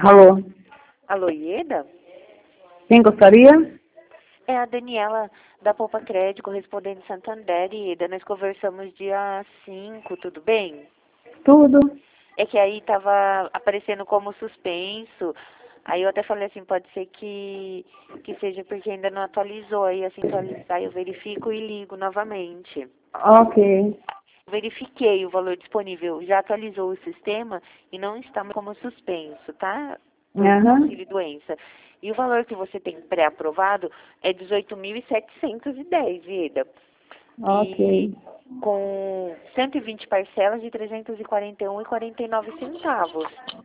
Alô, Alô, Ieda? quem gostaria? É a Daniela da Poupa Crédito, correspondente Santander, Ieda. Nós conversamos dia 5, tudo bem? Tudo. É que aí tava aparecendo como suspenso. Aí eu até falei assim, pode ser que seja porque ainda não atualizou. Aí assim atualizar eu verifico e ligo novamente. Ok. Verifiquei o valor disponível, já atualizou o sistema e não está como suspenso, tá? Por Aham. auxílio doença. E o valor que você tem pré-aprovado é 18.710, Ieda. E Ok. com 120 parcelas de 341,49 centavos.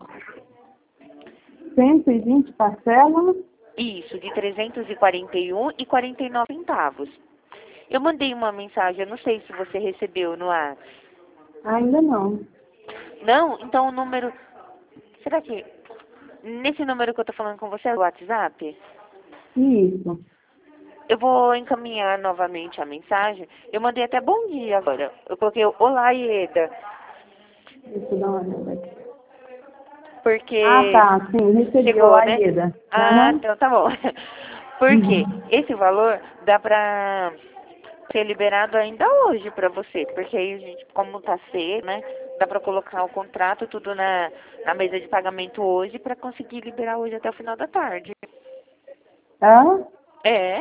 120 parcelas? Isso, de 341,49 centavos. Eu mandei uma mensagem, eu não sei se você recebeu no ar. Ainda não. Não? Então o número... Será que... Nesse número que eu tô falando com você é o WhatsApp? Isso. Eu vou encaminhar novamente a mensagem. Eu mandei até bom dia agora. Eu coloquei olá, Ieda. Deixa eu dar uma olhada aqui. Ah, Porque tá. Sim, recebi. chegou, Olá, né? Ieda. Ah, Aham. então tá bom. Porque Uhum. esse valor dá pra ser liberado ainda hoje pra você. Porque aí, a gente, como tá cedo, né? Dá pra colocar o contrato tudo na mesa de pagamento hoje pra conseguir liberar hoje até o final da tarde. Hã? É,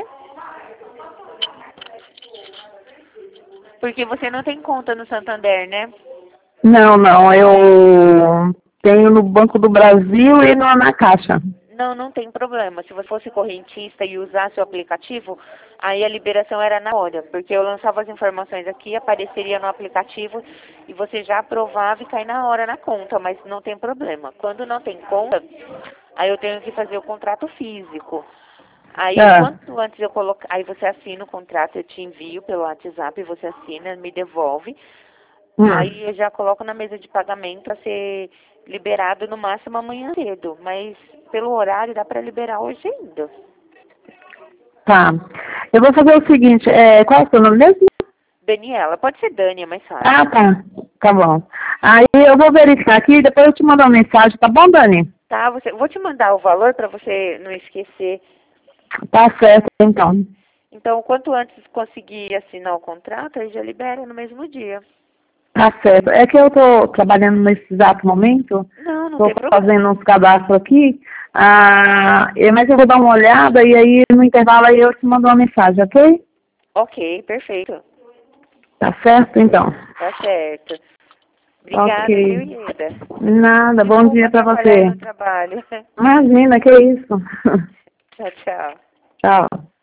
porque você não tem conta no Santander, né? Não, não. Eu tenho no Banco do Brasil e na Caixa. Não, não tem problema. Se você fosse correntista e usasse o aplicativo, aí a liberação era na hora, porque eu lançava as informações aqui, apareceria no aplicativo e você já aprovava e cai na hora na conta, mas não tem problema. Quando não tem conta, aí eu tenho que fazer o contrato físico. Aí, Ah. quanto antes eu colocar, aí você assina o contrato, eu te envio pelo WhatsApp, você assina, me devolve. Aí Hum. eu já coloco na mesa de pagamento para ser liberado no máximo amanhã cedo, mas pelo horário dá para liberar hoje ainda. Tá. Eu vou fazer o seguinte. Qual é o seu nome mesmo? Daniela, pode ser Dani, é mais Ah, fácil. tá. Tá bom. Aí eu vou verificar aqui e depois eu te mando uma mensagem, tá bom, Dani? Tá, vou te mandar o valor para você não esquecer. Tá certo, então. Então, quanto antes conseguir assinar o contrato, aí já libera no mesmo dia. Tá certo. É que eu tô trabalhando nesse exato momento, Não, não tô tem problema. fazendo uns cadastros aqui, mas eu vou dar uma olhada e aí no intervalo aí eu te mando uma mensagem, ok? Ok, perfeito. Tá certo, então. Tá certo. Ok. Obrigada, viu, Ieda? Nada, bom Desculpa dia pra atrapalhar aí no você. trabalho. Imagina, que isso. Tchau, tchau. Tchau.